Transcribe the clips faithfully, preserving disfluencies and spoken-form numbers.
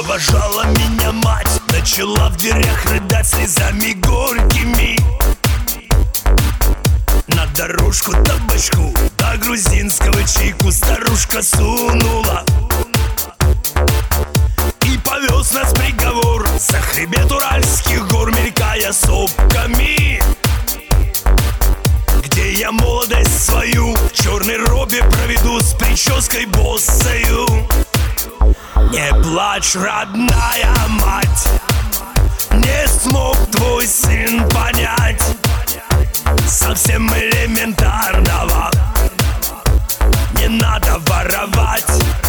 Провожала меня мать, начала в дверях рыдать слезами горькими. На дорожку табачку, до грузинского чайку старушка сунула. И повез нас приговор за хребет уральских гор, мелькая сопками, где я молодость свою в черной робе проведу с прической боссою. Не плачь, родная мать, не смог твой сын понять совсем элементарного. Не надо воровать.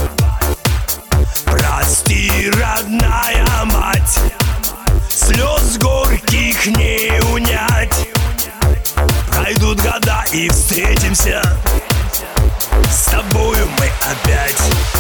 Прости, родная мать, слез горьких не унять. Пройдут года и встретимся с тобою мы опять.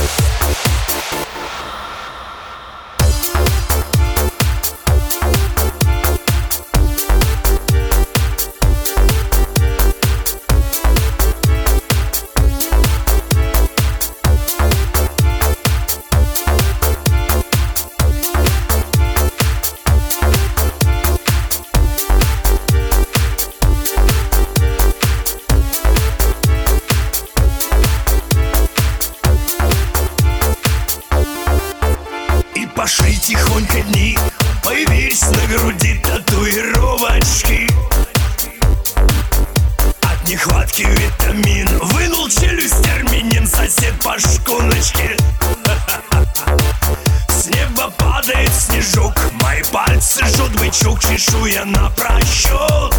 Пошли тихонько дни, появились на груди татуировочки. От нехватки витамин вынул челюсть армянин сосед по шконочке. С неба падает снежок, мои пальцы жжет бычок, чешуя на просчет.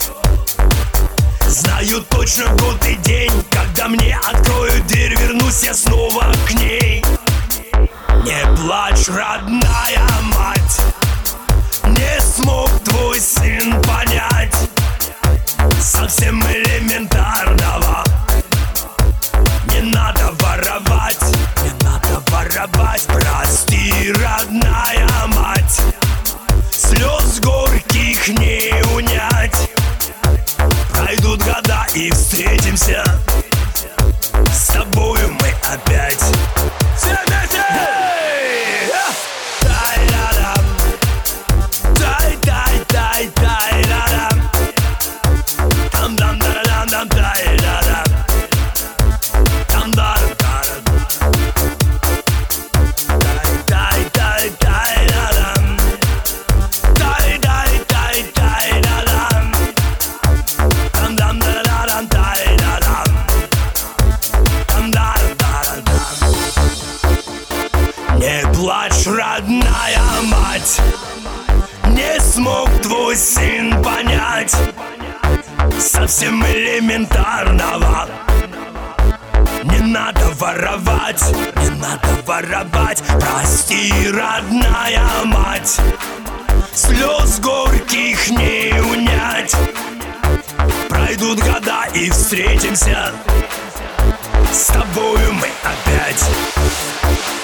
Знаю точно год и день, когда мне откроют дверь, вернусь я снова к ней. Не плачь, родная мать, не смог твой сын понять совсем элементарного. Не надо воровать, не надо воровать. Прости, родная мать, слез горьких не унять. Пройдут года и встретимся с тобою мы опять. Все вместе! Не плачь, родная мать, не смог твой сын понять совсем элементарного. Не надо воровать, не надо воровать. Прости, родная мать, слез горьких не унять. Пройдут года и встретимся с тобою мы опять.